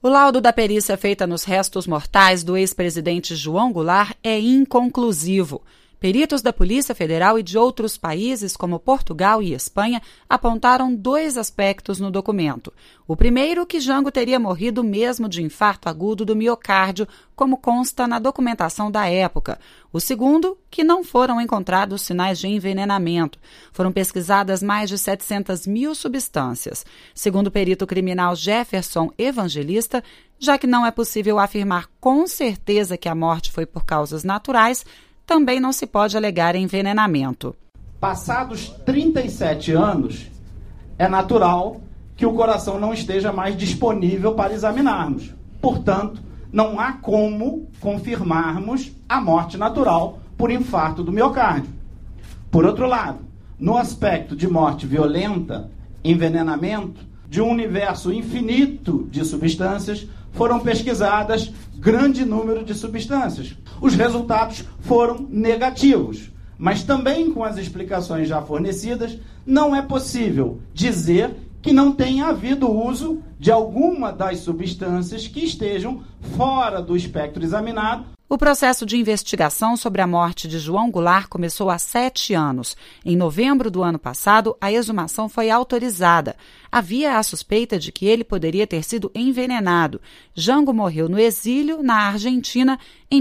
O laudo da perícia feita nos restos mortais do ex-presidente João Goulart é inconclusivo. Peritos da Polícia Federal e de outros países, como Portugal e Espanha, apontaram 2 aspectos no documento. O primeiro, que Jango teria morrido mesmo de infarto agudo do miocárdio, como consta na documentação da época. O segundo, que não foram encontrados sinais de envenenamento. Foram pesquisadas mais de 700 mil substâncias. Segundo o perito criminal Jefferson Evangelista, já que não é possível afirmar com certeza que a morte foi por causas naturais, também não se pode alegar envenenamento. Passados 37 anos, é natural que o coração não esteja mais disponível para examinarmos. Portanto, não há como confirmarmos a morte natural por infarto do miocárdio. Por outro lado, no aspecto de morte violenta, envenenamento, de um universo infinito de substâncias, foram pesquisadas grande número de substâncias. Os resultados foram negativos, mas também com as explicações já fornecidas, não é possível dizer que não tenha havido uso de alguma das substâncias que estejam fora do espectro examinado. O processo de investigação sobre a morte de João Goulart começou há 7 anos. Em novembro do ano passado, a exumação foi autorizada. Havia a suspeita de que ele poderia ter sido envenenado. Jango morreu no exílio, na Argentina, em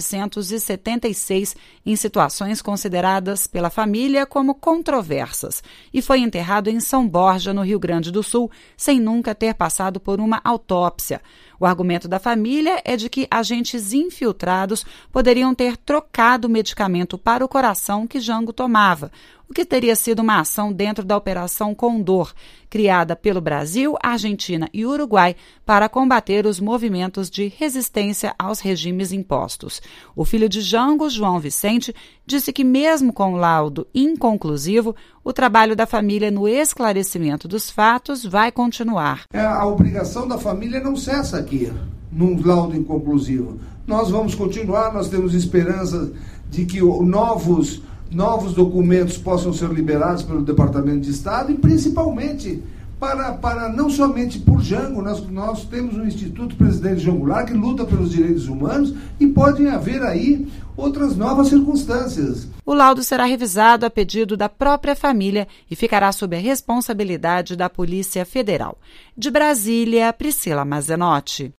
1976, em situações consideradas pela família como controversas, e foi enterrado em São Borja, no Rio Grande do Sul, sem nunca ter passado por uma autópsia. O argumento da família é de que agentes infiltrados poderiam ter trocado o medicamento para o coração que Jango tomava, o que teria sido uma ação dentro da Operação Condor, criada pelo Brasil, Argentina e Uruguai para combater os movimentos de resistência aos regimes impostos. O filho de Jango, João Vicente, disse que mesmo com o laudo inconclusivo, o trabalho da família no esclarecimento dos fatos vai continuar. A obrigação da família não cessa aqui, num laudo inconclusivo. Nós vamos continuar, nós temos esperança de que novos documentos possam ser liberados pelo Departamento de Estado e principalmente para não somente por Jango, nós temos um Instituto Presidente João Goulart que luta pelos direitos humanos e podem haver aí outras novas circunstâncias. O laudo será revisado a pedido da própria família e ficará sob a responsabilidade da Polícia Federal. De Brasília, Priscila Mazenotti.